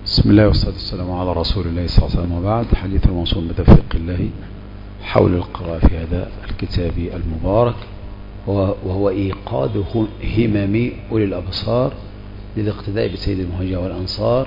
بسم الله والصلاة والسلام على رسول الله صلى الله عليه وسلم، وبعد. حديث الموصول بتوفيق الله حول القراءة في هذا الكتاب المبارك، وهو إيقاظ همم أولي الأبصار للاقتداء بسيد المهاجرين والأنصار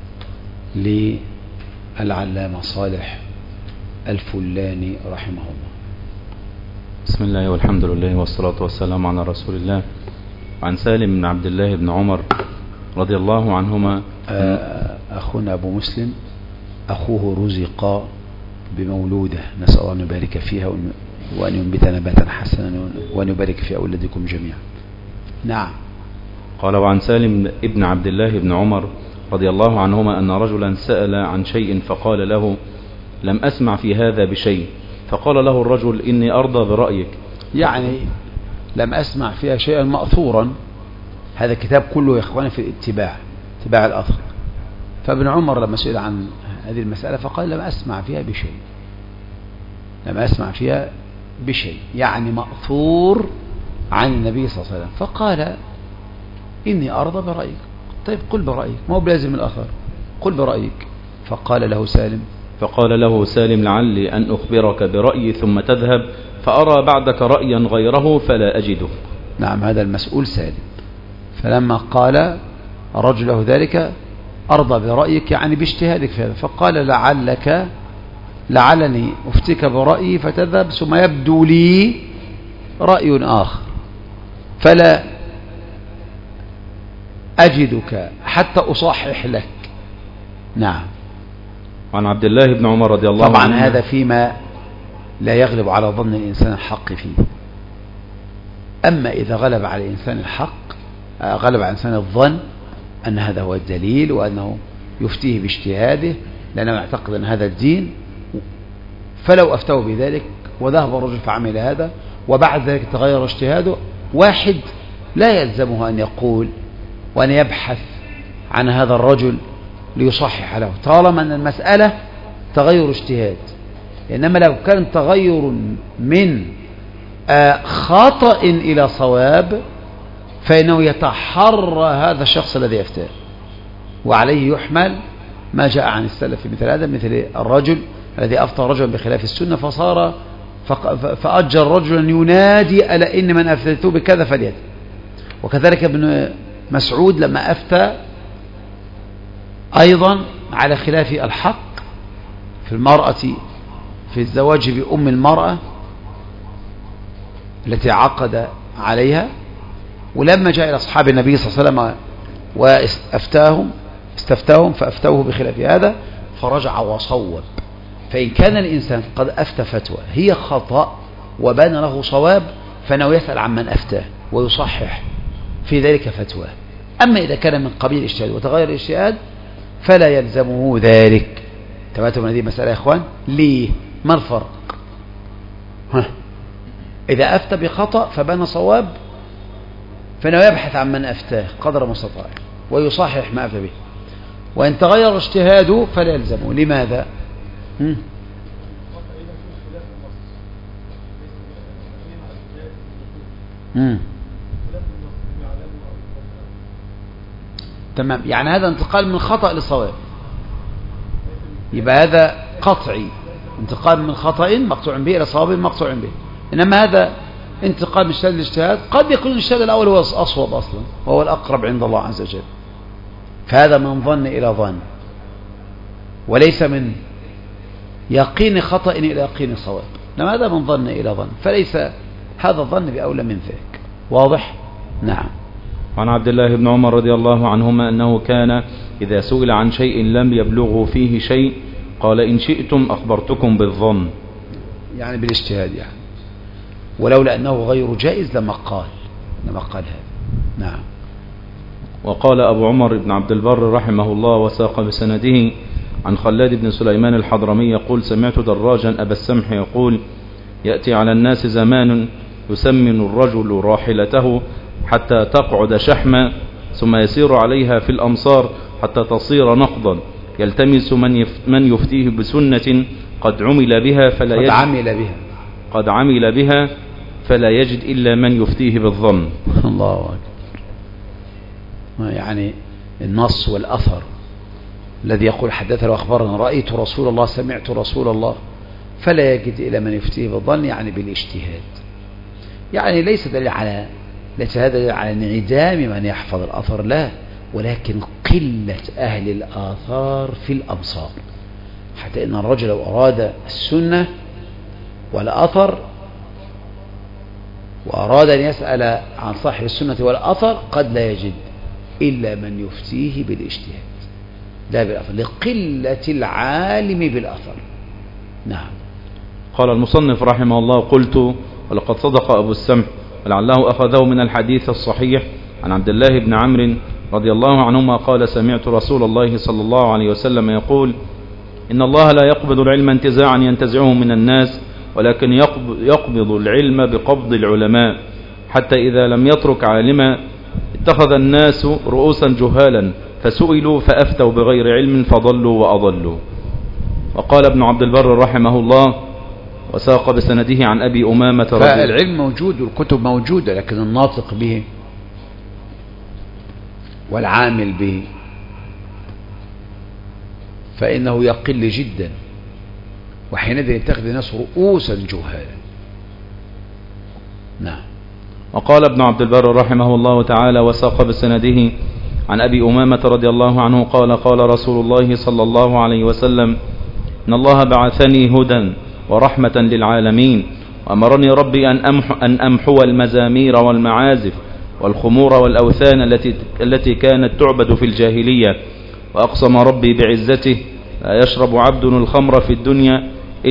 للعلامة صالح الفلاني رحمه الله. بسم الله والحمد لله والصلاة والسلام على رسول الله. عن سالم بن عبد الله بن عمر رضي الله عنهما. أخونا أبو مسلم أخوه رزق بمولودة، نسأل الله أن يبارك فيها وأن ينبت نباتا حسنا وأن يبارك في أولادكم جميعا. نعم. قال: وعن سالم بن عبد الله بن عمر رضي الله عنهما أن رجلا سأل عن شيء فقال له: لم أسمع في هذا بشيء. فقال له الرجل: إني أرضى برأيك. يعني لم أسمع فيها شيئا مأثورا. هذا الكتاب كله يا إخواني في اتباع الأثر. فابن عمر لما سئل عن هذه المسألة فقال: لم أسمع فيها بشيء، يعني مأثور عن النبي صلى الله عليه وسلم. فقال: إني أرضى برأيك. طيب قل برأيك، ما هو بلازم الآخر، قل برأيك. فقال له سالم: لعلي أن أخبرك برأيي ثم تذهب فأرى بعدك رأيا غيره فلا أجده. نعم، هذا المسؤول سالم. فلما قال الرجل له ذلك: أرضى برأيك، يعني باجتهادك في هذا. فقال: لعلني أفتك برأيي فتذهب ثم يبدو لي رأي آخر فلا أجدك حتى أصحح لك. نعم. عن عبد الله بن عمر رضي الله عنه. طبعا هذا فيما لا يغلب على ظن الإنسان الحق فيه. أما إذا غلب على الإنسان الظن أن هذا هو الدليل وأنه يفتيه باجتهاده لأنه يعتقد أن هذا الدين، فلو أفتوا بذلك وذهب الرجل فعمل هذا وبعد ذلك تغير اجتهاده، واحد لا يلزمه أن يقول وأن يبحث عن هذا الرجل ليصحح له طالما أن المسألة تغير اجتهاد. إنما لو كان تغير من خطأ إلى صواب فإنه يتحرى هذا الشخص الذي يفتاه، وعليه يحمل ما جاء عن السلف في مثل هذا، مثل الرجل الذي أفتى رجلا بخلاف السنة فأجر رجلا ينادي: ألا إن من أفتيته بكذا فليأتي. وكذلك ابن مسعود لما أفتى أيضا على خلاف الحق في المرأة في الزواج بأم المرأة التي عقد عليها، ولما جاء إلى أصحاب النبي صلى الله عليه وسلم واستفتاهم فأفتوه بخلاف هذا فرجع وصوب. فإن كان الإنسان قد أفتى فتوى هي خطأ وبان له صواب فإنه يسأل عمن أفتاه ويصحح في ذلك فتوى. أما إذا كان من قبيل الاجتهاد وتغير الاجتهاد فلا يلزمه ذلك. تمام. هذه مسألة يا إخوان. ليه؟ ما الفرق؟ إذا أفتى بخطأ فبان صواب فإنه يبحث عن من أفتاه قدر مستطاع ويصحح ما أفتى به، وإن تغير اجتهاده فلا يلزمه. لماذا؟ تمام. يعني هذا انتقال من خطأ لصواب، يبقى هذا قطعي، انتقال من خطأ مقطوع به إلى صواب مقطوع به. إنما هذا انتقال من اجتهاد لاجتهاد، قد يكون الاجتهاد الأول هو أصوب أصلا وهو الأقرب عند الله عز وجل. فهذا من ظن إلى ظن، وليس من يقين خطأ إلى يقين صواب، إنما هذا من ظن إلى ظن، فليس هذا الظن بأولى من ذاك. واضح؟ نعم. عن عبد الله بن عمر رضي الله عنهما أنه كان إذا سئل عن شيء لم يبلغه فيه شيء قال: إن شئتم أخبرتكم بالظن، يعني بالاجتهاد يعني، ولولا أنه غير جائز لما قال هذا. نعم. وقال أبو عمر بن عبد البر رحمه الله وساق بسنده عن خلاد بن سليمان الحضرمي يقول: سمعت دراجا أبا السمح يقول: يأتي على الناس زمان يسمن الرجل راحلته حتى تقعد شحما ثم يسير عليها في الأمصار حتى تصير نقضا يلتمس من يفتيه بسنة قد عمل بها فلا يجد إلا من يفتيه بالظن. الله أكبر. يعني النص والأثر الذي يقول حدثنا وأخبرنا رأيت رسول الله سمعت رسول الله، فلا يجد إلى من يفتيه بالظن يعني بالاجتهاد. يعني ليس هذا دليل على انعدام من يحفظ الأثر، لا، ولكن قلة أهل الآثار في الأمصار، حتى إن الرجل لو أراد السنة والأثر وأراد أن يسأل عن صاحب السنة والأثر قد لا يجد إلا من يفتيه بالاجتهاد لا بالأثر، لقلة العالم بالأثر. نعم. قال المصنف رحمه الله: قلت ولقد صدق أبو السمح ولعله أخذه من الحديث الصحيح عن عبد الله بن عمرو رضي الله عنهما قال: سمعت رسول الله صلى الله عليه وسلم يقول: إن الله لا يقبض العلم انتزاعا ينتزعه من الناس، ولكن يقبض العلم بقبض العلماء، حتى إذا لم يترك عالما اتخذ الناس رؤوسا جهالا فسئلوا فأفتوا بغير علم فضلوا وأضلوا. وقال ابن عبد البر رحمه الله وساق بسنده عن أبي أمامة فالعلم موجود والكتب موجودة، لكن الناطق به والعامل به فإنه يقل جدا، وحينئذ يتخذ الناس رؤوسا جهالا. نعم. وقال ابن عبد البر رحمه الله تعالى وساق بسنده عن أبي أمامة رضي الله عنه قال: قال رسول الله صلى الله عليه وسلم: إن الله بعثني هدى ورحمة للعالمين، وأمرني ربي أن أمحو المزامير والمعازف والخمور والأوثان التي كانت تعبد في الجاهلية، وأقسم ربي بعزته: لا يشرب عبد الخمر في الدنيا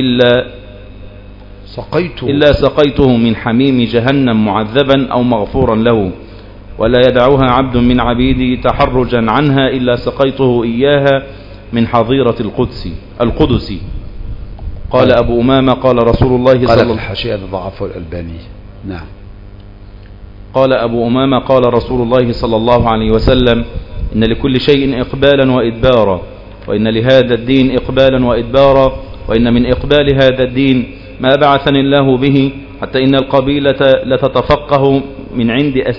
إلا سقيته من حميم جهنم معذبا أو مغفورا له، ولا يدعوها عبد من عبيدي تحرجا عنها إلا سقيته إياها من حظيرة القدس. قال أبو أمامة: قال رسول الله صلى الله عليه وسلم، الحاشية ضعفه الألباني. نعم. قال أبو أمامة: قال رسول الله صلى الله عليه وسلم: إن لكل شيء إقبالا وإدبارا، وإن لهذا الدين إقبالا وإدبارا، وإن من إقبال هذا الدين ما بعثني الله به، حتى إن القبيلة لتتفقه من عند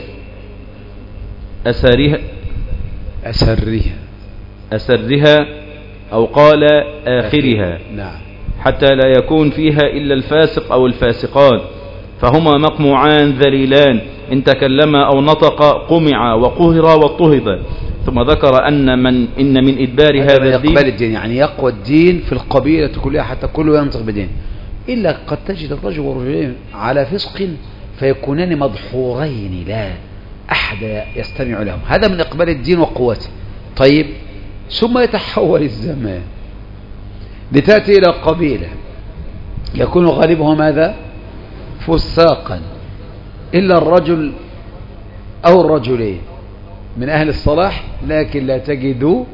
أسرها أو قال آخرها. نعم. حتى لا يكون فيها إلا الفاسق أو الفاسقان، فهما مقموعان ذليلان، إن تكلما أو نطق قمعا وقهرا واضطهدا. ثم ذكر إن من إدبار هذا الدين يعني يقوى الدين في القبيلة كلها حتى كله ينطق بدين، إلا قد تجد الرجل ورجلين على فسق فيكونان مدحورين لا أحد يستمع لهم، هذا من إقبال الدين وقوته. طيب، ثم يتحول الزمان لتأتي إلى قبيلة يكون غالبها ماذا؟ فساقا، إلا الرجل أو الرجلين من أهل الصلاح، لكن لا تجد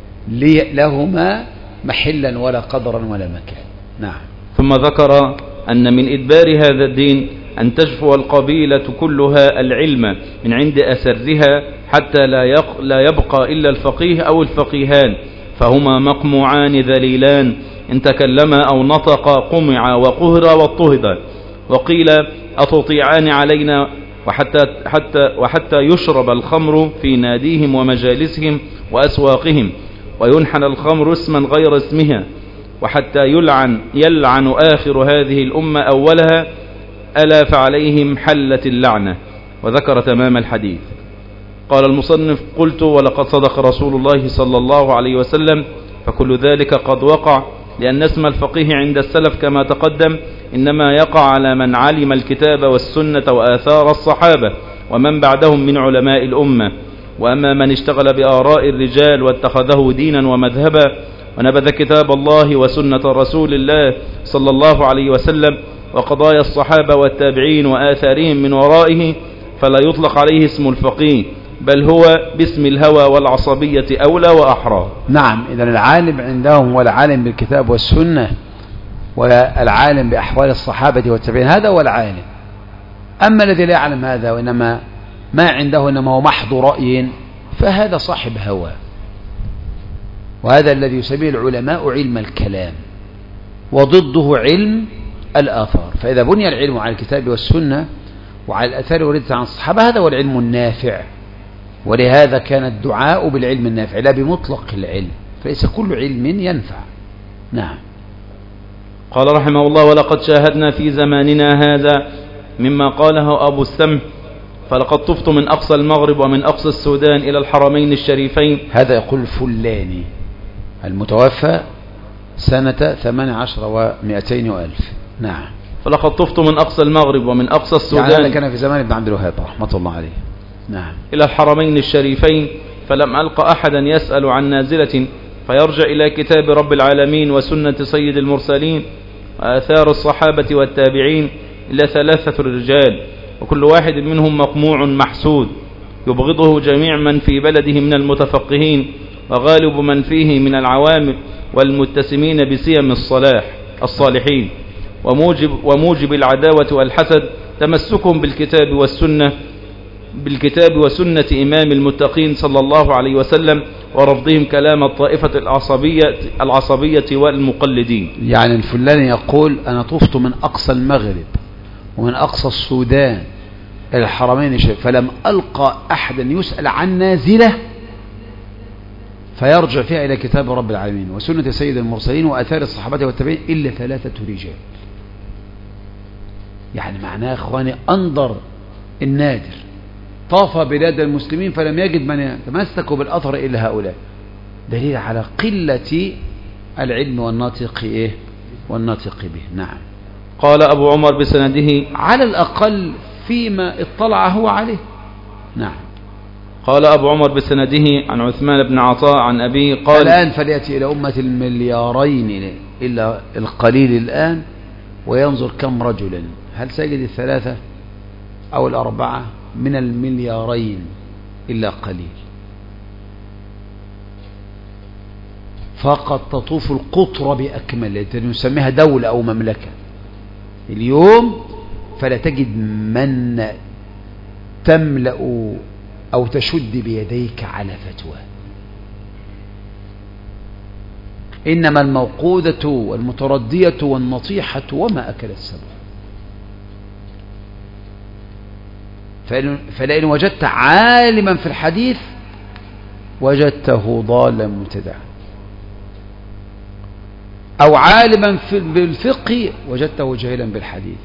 لهما محلا ولا قدرا ولا مكان. نعم. ثم ذكر أن من إدبار هذا الدين أن تجفو القبيلة كلها العلم من عند أسرها، حتى لا يبقى إلا الفقيه أو الفقيهان، فهما مقموعان ذليلان، إن تكلما أو نطق قمعا وقهرا واضطهدا. وقيل: أتطيعان علينا وحتى يشرب الخمر في ناديهم ومجالسهم وأسواقهم، وينحل الخمر اسما غير اسمها، وحتى يلعن آخر هذه الأمة أولها، ألا فعليهم حلت اللعنة. وذكر تمام الحديث. قال المصنف: قلت ولقد صدق رسول الله صلى الله عليه وسلم، فكل ذلك قد وقع، لأن اسم الفقيه عند السلف كما تقدم إنما يقع على من علم الكتاب والسنة وآثار الصحابة ومن بعدهم من علماء الأمة. وأما من اشتغل بآراء الرجال واتخذه دينا ومذهبا ونبذ كتاب الله وسنة رسول الله صلى الله عليه وسلم وقضايا الصحابة والتابعين وآثارهم من ورائه، فلا يطلق عليه اسم الفقيه، بل هو باسم الهوى والعصبية أولى وأحرى. نعم. إذن العالم عندهم هو العالم بالكتاب والسنة والعالم بأحوال الصحابة والتابعين، هذا هو العالم. أما الذي لا يعلم هذا وإنما ما عنده إنما هو محض رأي، فهذا صاحب هوى، وهذا الذي يسميه العلماء علم الكلام، وضده علم الآثار. فإذا بني العلم على الكتاب والسنة وعلى الأثار والرواية عن الصحابة، هذا هو العلم النافع. ولهذا كان الدعاء بالعلم النافع لا بمطلق العلم، فليس كل علم ينفع. نعم. قال رحمه الله: ولقد شاهدنا في زماننا هذا مما قاله أبو السمح، فلقد طفت من أقصى المغرب ومن أقصى السودان إلى الحرمين الشريفين. هذا يقول الفلاني المتوفى سنة 18 و200 وألف. نعم. فلقد طفت من أقصى المغرب ومن أقصى السودان، يعني هذا كان في زمان ابن عبد الوهاب رحمة الله عليه. نعم. إلى الحرمين الشريفين، فلم ألق أحدا يسأل عن نازلة فيرجع إلى كتاب رب العالمين وسنة سيد المرسلين وآثار الصحابة والتابعين إلا 3 رجال، وكل واحد منهم مقموع محسود يبغضه جميع من في بلده من المتفقهين، وغالب من فيه من العوام والمتسمين بسيم الصالحين، وموجب العداوة والحسد تمسكهم بالكتاب وسنة إمام المتقين صلى الله عليه وسلم، ورفضهم كلام الطائفة العصبية والمقلدين. يعني الفلاني يقول: أنا طفت من أقصى المغرب ومن أقصى السودان إلى الحرمين فلم ألقى أحدا يسأل عن نازلة فيرجع فيها إلى كتاب رب العالمين وسنة سيد المرسلين وآثار الصحابة والتابعين إلا 3 رجال. يعني معناه إخواني أنظر النادر، طاف بلاد المسلمين فلم يجد من يتمسك بالأثر إلا هؤلاء، دليل على قلة العلم والناطق به. نعم. قال أبو عمر بسنده على الأقل فيما اطلع هو عليه. نعم. قال أبو عمر بسنده عن عثمان بن عطاء عن أبيه قال: الآن فليأتي إلى أمة المليارين إلا القليل الآن وينظر كم رجلا، هل سيجد 3 أو 4 من المليارين إلا قليل. فقد تطوف القطر بأكمل، نسميها دولة أو مملكة اليوم، فلا تجد من تملأ أو تشد بيديك على فتوى. إنما الموقودة والمتردية والنطيحة وما أكل السبع. فلئن وجدت عالما في الحديث وجدته ضالا مبتدعا، أو عالما بالفقه وجدته جاهلا بالحديث.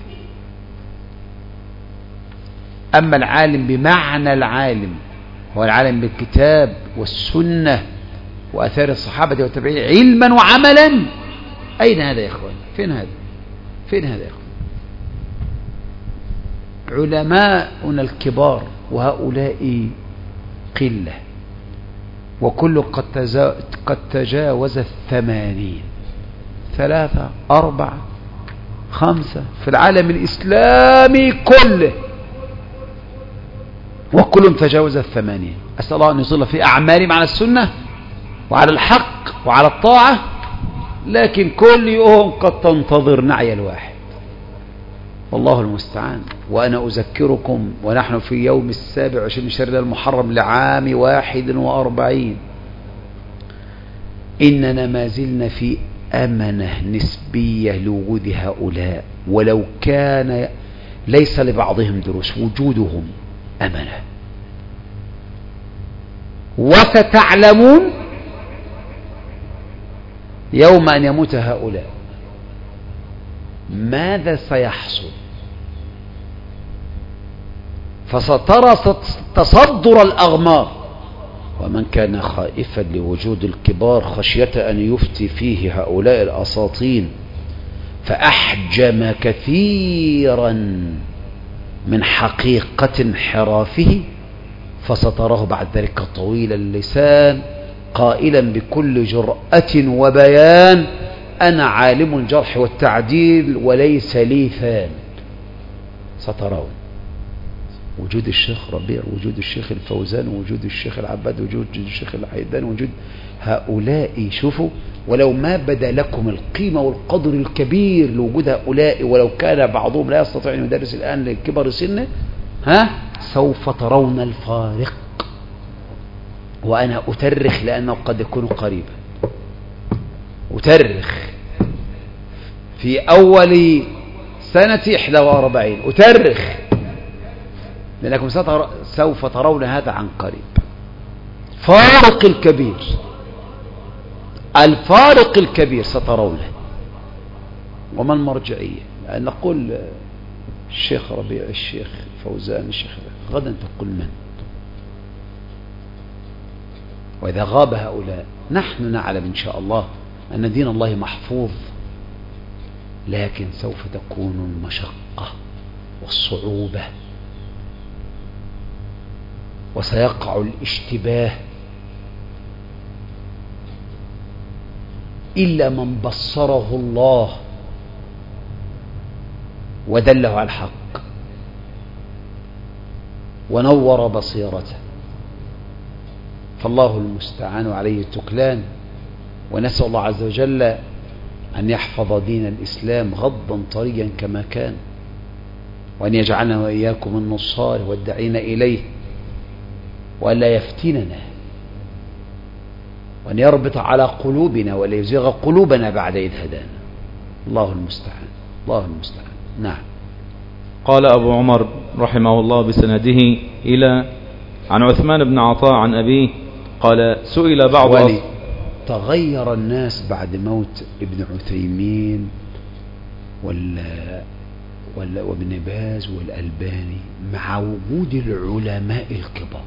أما العالم بمعنى العالم هو العالم بالكتاب والسنة وأثار الصحابة والتابعين علما وعملا، أين هذا يا إخوان؟ فين هذا يا إخوان؟ علماؤنا الكبار وهؤلاء قلة، وكل قد تجاوز 80، 3 4 5 في العالم الإسلامي كله، وكلهم تجاوز 80. أسأل الله أن يصل في أعمالهم على السنة وعلى الحق وعلى الطاعة، لكن كل يوم قد تنتظر نعي الواحد، والله المستعان. وأنا أذكركم ونحن في يوم 27 من شهر المحرم لعام 41، إننا ما زلنا في أمنة نسبية لوجود هؤلاء، ولو كان ليس لبعضهم دروس، وجودهم أمنة. وستعلمون يوم أن يموت هؤلاء ماذا سيحصل، فسترى تصدر الأغمار. ومن كان خائفا لوجود الكبار خشية أن يفتي فيه هؤلاء الأساطين فأحجم كثيرا من حقيقة انحرافه، فستراه بعد ذلك طويل اللسان قائلا بكل جرأة وبيان: أنا عالم الجرح والتعديل وليس لي ثان. سترون وجود الشيخ ربيع، وجود الشيخ الفوزان، وجود الشيخ العباد، وجود الشيخ العيدان، وجود هؤلاء. شوفوا، ولو ما بدا لكم القيمة والقدر الكبير لوجود هؤلاء، ولو كان بعضهم لا يستطيع أن يدرس الآن لكبر سنه، سوف ترون الفارق. وأنا أترخ لأنه قد يكون قريبا، أترخ في أول سنة 41، أترخ لأنكم سوف ترون هذا عن قريب، فارق الكبير. الفارق الكبير سترونه. وما المرجعية؟ نقول الشيخ ربيع، الشيخ فوزان، الشيخ غدا تقول من؟ وإذا غاب هؤلاء نحن نعلم إن شاء الله أن دين الله محفوظ، لكن سوف تكون المشقة والصعوبة، وسيقع الاشتباه إلا من بصره الله ودله على الحق ونور بصيرته، فالله المستعان عليه التكلان. ونسأل الله عز وجل أن يحفظ دين الإسلام غضا طريا كما كان، وأن يجعلنا وإياكم النصار والداعين إليه، وأن لا يفتننا، وأن يربط على قلوبنا ولا يزيغ قلوبنا بعد إذ هدانا. الله المستعان، الله المستعان. نعم. قال أبو عمر رحمه الله بسنده إلى عن عثمان بن عطاء عن أبيه قال سئل بعض تغير الناس بعد موت ابن عثيمين وابن باز والألباني مع وجود العلماء الكبار،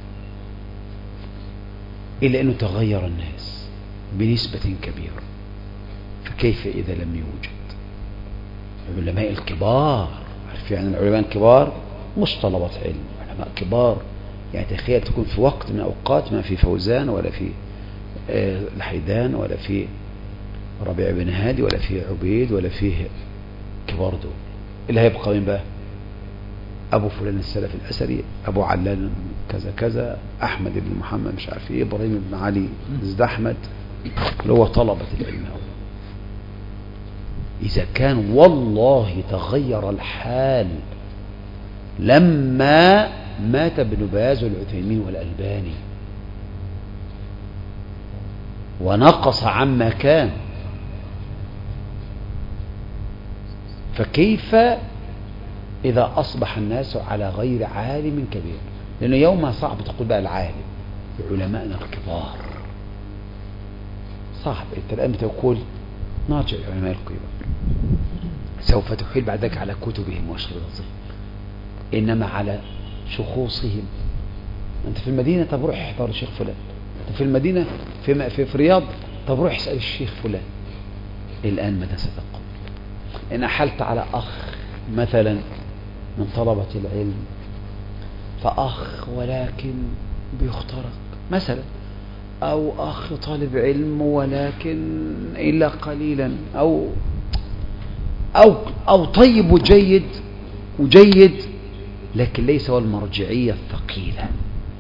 إلا أنه تغير الناس بنسبة كبيرة. فكيف إذا لم يوجد العلماء الكبار؟ عارف يعني العلماء الكبار مش طلبة علم، علماء كبار. يعني تخيل تكون في وقت من أوقات ما في فوزان ولا في الحيدان ولا في ربيع بن هادي ولا في عبيد ولا في كبار دول، اللي هيبقى من بقى أبو فلان السلف الأسري، أبو علان كذا كذا، أحمد بن محمد مش عارف إيه، إبراهيم بن علي زد أحمد، اللي هو طلبة العلم. إذا كان والله تغير الحال لما مات ابن باز والعثيمين والألباني ونقص عما كان، فكيف إذا أصبح الناس على غير عالم كبير؟ لأنه يوم صعب تقول بقى العالم، علماءنا الكبار صعب. أنت الآن بتقول نرجع العلماء الكبار، سوف تحيل بعدك على كتبهم وأشرطتهم، إنما على شخوصهم. أنت في المدينة، طب روح احضر الشيخ فلان. أنت في المدينة في رياض، طب روح اسأل الشيخ فلان. الآن ماذا ستقول إن أحلت على أخ مثلا من طلبة العلم، فأخ ولكن بيخترق مثلا، أو أخ طالب علم ولكن إلا قليلا، أو طيب وجيد لكن ليس هو المرجعية الثقيلة.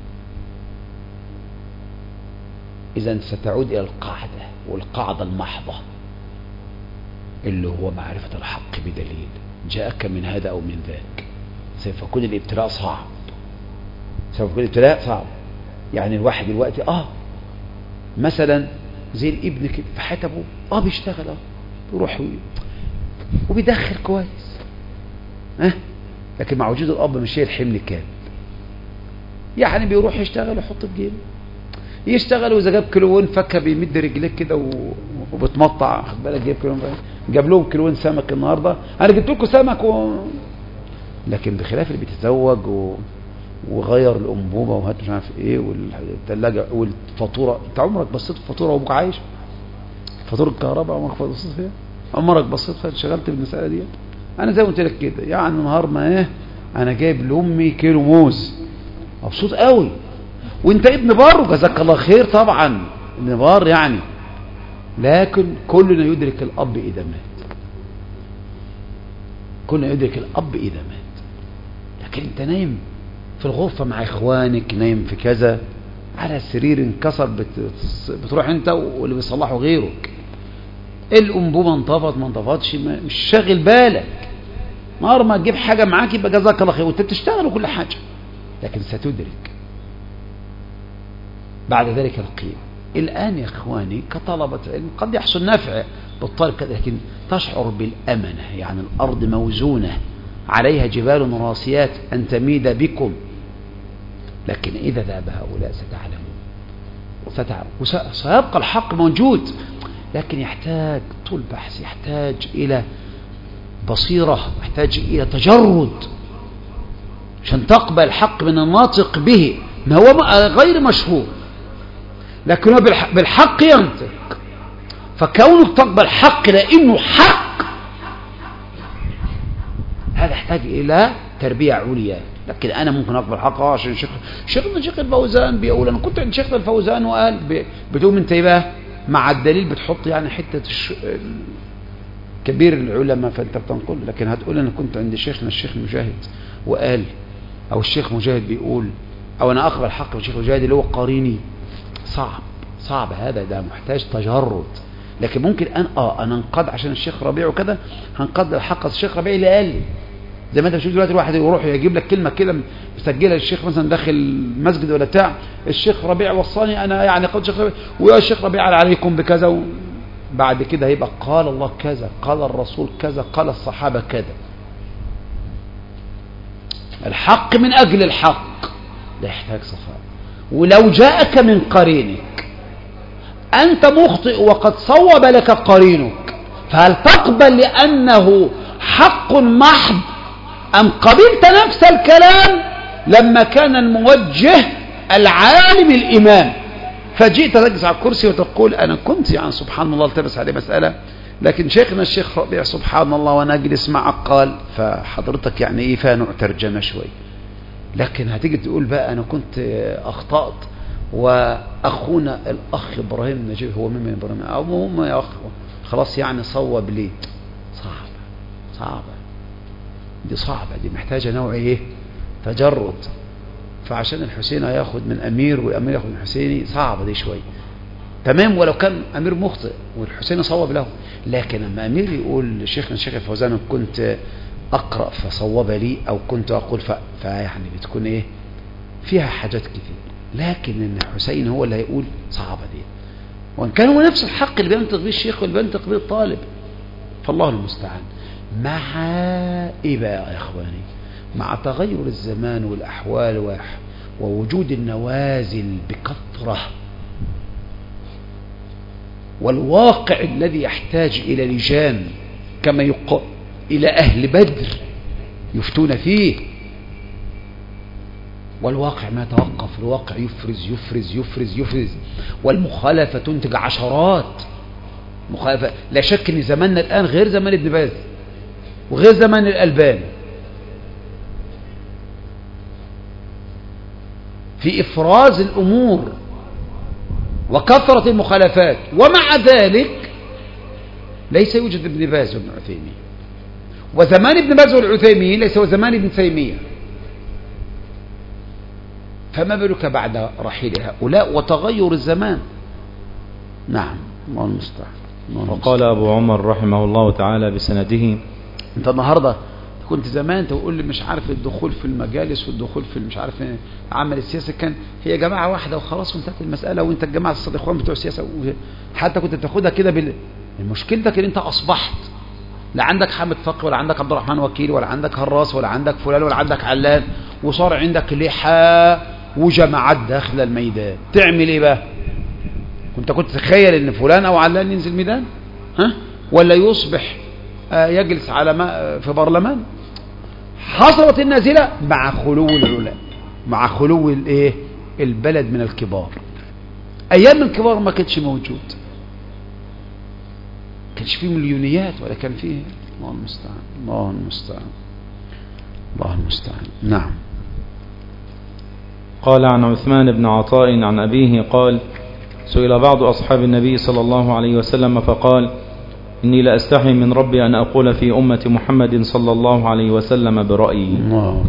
إذن ستعود إلى القاعدة، والقاعدة المحضة اللي هو معرفة الحق بدليل جاءك من هذا أو من ذاك. سوف يكون الابتلاء صعب، سوف يكون الابتلاء صعب. يعني الواحد دلوقتي مثلا زي الابن كده في حتبه بيشتغل بيروح وبيدخل كويس، لكن مع وجود الأب مش شايل الحمل كامل. يعني بيروح يشتغل ويحط في جيبه، يشتغل وإذا جاب كيلوين فكه بيمد رجليك كده وبتمطع، خد بالك جاب لهم كيلوين سمك النهارده، انا جبت لكم سمك لكن بخلاف اللي بيتزوج وغير الانبوبه وهات مش عارف ايه والثلاجه والفاتوره. انت عمرك بصيت في فاتوره وابوك عايش؟ فاتوره الكهرباء عمرك بصيت فيها؟ عمرك بصيت فيها؟ اشتغلت بالمساله دي؟ انا زي ما قلت لك كده، يعني النهار ما انا جايب لامي كيلو موز، مبسوط قوي. وانت ابن بار وجزاك الله خير طبعا، ابن بار يعني، لكن كلنا يدرك الاب اذا مات، كلنا يدرك الاب اذا مات. لكن انت نايم في الغرفه مع اخوانك، نايم في كذا على السرير انكسر، بتروح انت واللي بيصلحه غيرك، الانبوبه انطفت ما انطفتش، مش شاغل بالك. نهار ما تجيب حاجه معاك يبقى جزاك الله خير، وانت بتشتغل وكل حاجه، لكن ستدرك بعد ذلك القيمة. الآن يا إخواني كطلبة علم قد يحصل نفع بالطالب كذا، لكن تشعر بالأمنة، يعني الأرض موزونة عليها جبال راسيات أن تميد بكم. لكن إذا ذهب هؤلاء ستعلمون، وسيبقى الحق موجود، لكن يحتاج طول بحث، يحتاج إلى بصيرة، يحتاج إلى تجرد عشان تقبل الحق من الناطق به، ما هو غير مشهور لكنه بالحق ينطق. فكونك تقبل حق لأنه حق، هذا يحتاج إلى تربية عليا. لكن أنا ممكن أقبل حق عشان شيخنا الشيخ الفوزان بيقول، أنا كنت عند شيخنا الفوزان وقال بتقوم انت بقى مع الدليل بتحط يعني حتة كبير العلماء فأنت بتنقل. لكن هتقول أنا كنت عند شيخنا الشيخ مجاهد وقال، أو الشيخ مجاهد بيقول، أو أنا أقبل حق الشيخ مجاهد اللي هو قاريني. صعب هذا، ده محتاج تجرد. لكن ممكن أنا انقض عشان الشيخ ربيع وكذا، هنقض الحق الشيخ ربيع اللي قال لي. زي ما انت بتشوف دلوقتي الواحد يروح يجيب لك كلمه كده مسجلها الشيخ مثلا داخل المسجد ولا بتاع، الشيخ ربيع وصاني انا يعني قد الشيخ ربيع، ويا الشيخ ربيع عليكم بكذا، بعد كده هيبقى قال الله كذا، قال الرسول كذا، قال الصحابه كذا. الحق من اجل الحق لا يحتاج صفاء. ولو جاءك من قرينك انت مخطئ وقد صوب لك قرينك، فهل تقبل لانه حق محض أم قبلت نفس الكلام لما كان الموجه العالم الإمام، فجئت تجلس على الكرسي وتقول أنا كنت يعني سبحان الله التبس عليه مسألة، لكن شيخنا الشيخ ربيع سبحان الله وأنا أجلس معك قال، فحضرتك يعني إيه فيها نوع ترجمة شوي. لكن هتيجي تقول بقى أنا كنت أخطأت وأخونا الأخ إبراهيم نجيب هو مين إبراهيم أو هم يا أخ خلاص يعني صوب لي، صعبة دي، صعبة دي، محتاجة نوع ايه تجرد. فعشان الحسين هياخد من امير والامير ياخد من حسيني صعبة دي شوي، تمام. ولو كان امير مخطئ والحسين صوب له، لكن لما امير يقول شيخنا الشيخ الفوزان كنت اقرأ فصوب لي، او كنت اقول فيعني بتكون ايه فيها حاجات كتير. لكن ان الحسين هو اللي هيقول صعبة دي، وان كان هو نفس الحق اللي بينطق به الشيخ واللي بينطق به الطالب، فالله المستعان. مع إيه بقى يا إخواني؟ مع تغير الزمان والأحوال ووجود النوازل بكثرة، والواقع الذي يحتاج إلى لجان كما يقال إلى أهل بدر يفتون فيه، والواقع ما توقف، الواقع يفرز يفرز يفرز يفرز، والمخالفة تنتج عشرات مخالفة. لا شك أن زماننا الآن غير زمان ابن باز وغير زمان الألباني في إفراز الأمور وكثرة المخالفات، ومع ذلك ليس يوجد ابن باز وابن عثيمين، وزمان ابن باز والعثيمين ليس هو زمان ابن تيمية، فما بالك بعد رحيل هؤلاء وتغير الزمان. نعم، الله المستعان. وقال أبو عمر رحمه الله تعالى بسنده: انت النهاردة كنت زمان تقول لي مش عارف الدخول في المجالس والدخول في مش عارف عمل السياسة، كان هي جماعة واحدة وخلاص وانتهت المسألة، وانت الجماعة الصديقوان بتوع السياسة حتى كنت تاخدها كده مشكلتك ان انت اصبحت لا عندك حامد فقه ولا عندك عبد الرحمن وكيل ولا عندك هراس ولا عندك فلان ولا عندك علان، وصار عندك لحى وجماعات داخل الميدان. تعمل ايه بقى؟ كنت تتخيل ان فلان او علان ينزل ميدان ولا يصبح يجلس على في برلمان؟ حصلت النازلة مع خلو العلماء، مع خلو البلد من الكبار. ايام الكبار ما كانش موجود، كانش فيه مليونيات ولا كان فيه. الله المستعان، الله المستعان، الله المستعان. نعم. قال عن عثمان بن عطاء عن أبيه قال: سئل بعض أصحاب النبي صلى الله عليه وسلم فقال: إني لأستحي من ربي أن أقول في أمة محمد صلى الله عليه وسلم برأيي.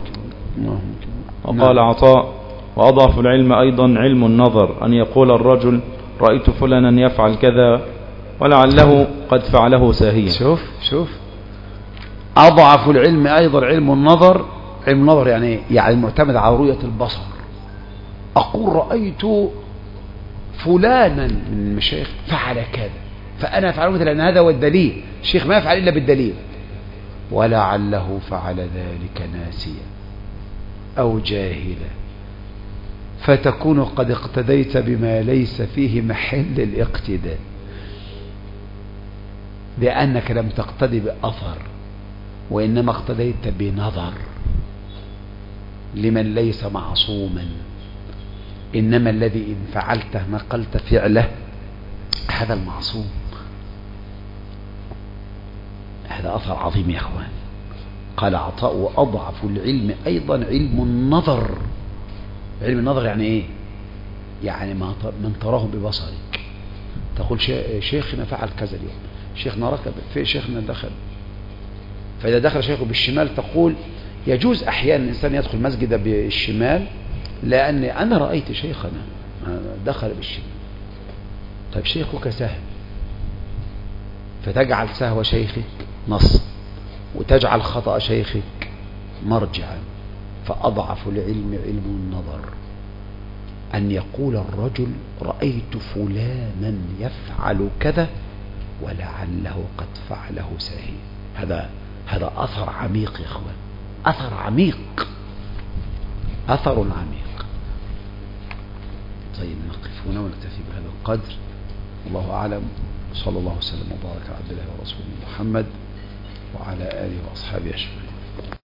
وقال عطاء: وأضعف العلم أيضا علم النظر، أن يقول الرجل: رأيت فلانا يفعل كذا ولعله قد فعله ساهيا. شوف أضعف العلم أيضا علم النظر. علم النظر يعني معتمد على رؤية البصر. أقول رأيت فلانا من المشايخ فعل كذا فأنا أفعله مثلا، لأن هذا هو الدليل. الشيخ ما يفعل إلا بالدليل. ولعله فعل ذلك ناسيا أو جاهلا فتكون قد اقتديت بما ليس فيه محل الاقتداء، لأنك لم تقتدي بأثر وإنما اقتديت بنظر لمن ليس معصوما، إنما الذي إن فعلته نقلت فعله هذا المعصوم. هذا أثر عظيم يا أخوان. قال عطاء: وأضعف العلم أيضا علم النظر. علم النظر يعني إيه؟ يعني من تراه ببصرك، تقول شيخنا فعل كذا اليوم، شيخنا ركب في، شيخنا دخل. فإذا دخل شيخه بالشمال تقول يجوز أحيانا الإنسان يدخل مسجد بالشمال لأن أنا رأيت شيخنا دخل بالشمال. طيب شيخك سهل، فتجعل سهو شيخك نص وتجعل خطأ شيخك مرجعا. فأضعف العلم علم النظر، أن يقول الرجل رأيت فلانا يفعل كذا ولعله قد فعله ساهيا. هذا أثر عميق يا أخوان، أثر عميق، أثر عميق. طيب نقف هنا ونكتفي بهذا القدر. الله أعلم. صلى الله وسلم وبارك على عبد الله ورسوله محمد وعلى آله وأصحابه أجمعين.